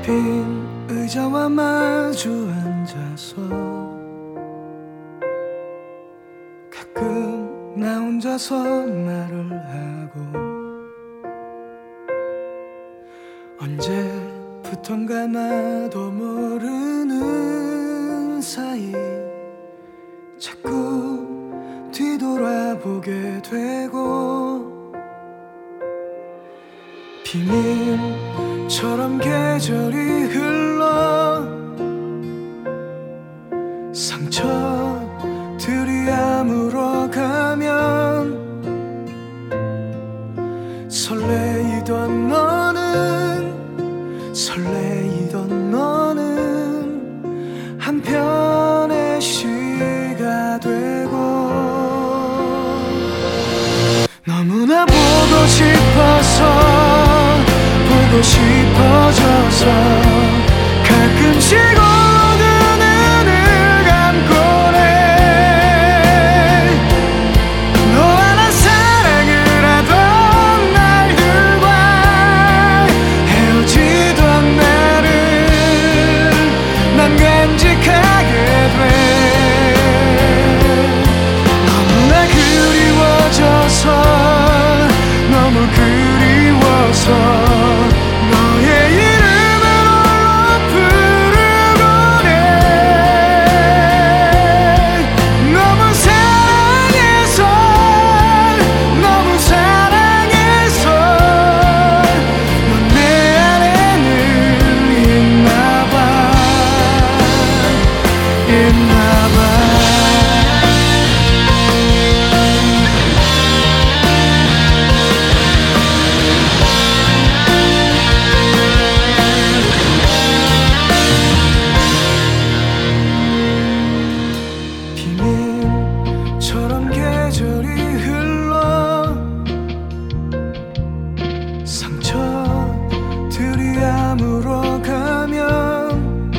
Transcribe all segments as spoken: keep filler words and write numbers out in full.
빈 의자와 마주 앉아서 가끔 나 혼자서 말을 하고 언제부턴가 나도 모르는 사이 자꾸 뒤돌아보게 되고 비밀처럼 계절이 흘러 상처들이 아물어가면 설레이던 너는 설레이던 너는 한편의 시가 되고 너무나 보고 싶어서 보고 싶어져서 가끔씩 오는 눈을 감고래 너와 나 사랑을 하던 날들과 헤어지던 날을 난 간직하게 돼 너무나 그리워져서 너무 그리워서 너의 이름을 홀로 부르고래 너무 사랑해서 너무 사랑해서 넌 내 안에는 있나봐 있나봐 비밀처럼 계절이 흘러 상처들이 아물어가면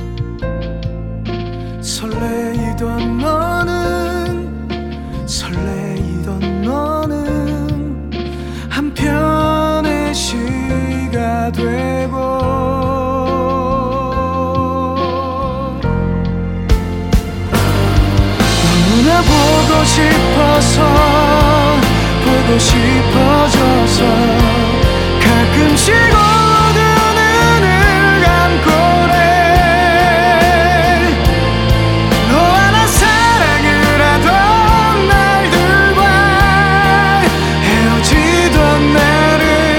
설레이던 너는 설레이던 너는 한편의 시가 되고 너무나 보고 싶어서 보고 싶어져서 가끔씩 오는 눈을 감고래 너와 나 사랑을 하던 날들과 헤어지던 날을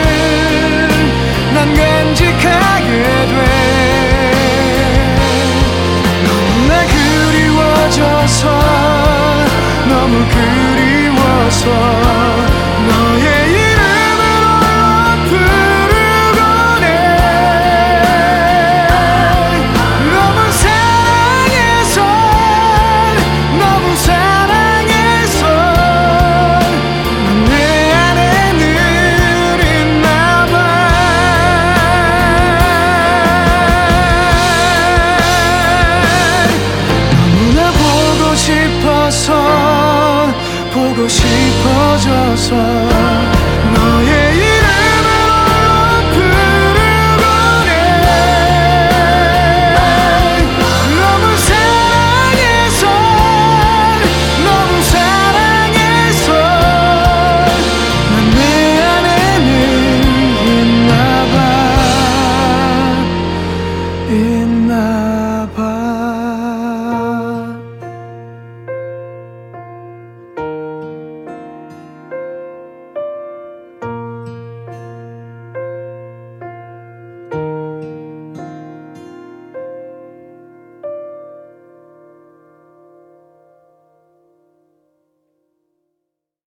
난 간직하게 돼 너무나 그리워져서 너무 그리워서 너의 이름을 홀로 부르고래 너무 사랑해서 너무 사랑해서 넌 내 안에는 있나봐 너무나 보고 싶어서 보고 싶어져서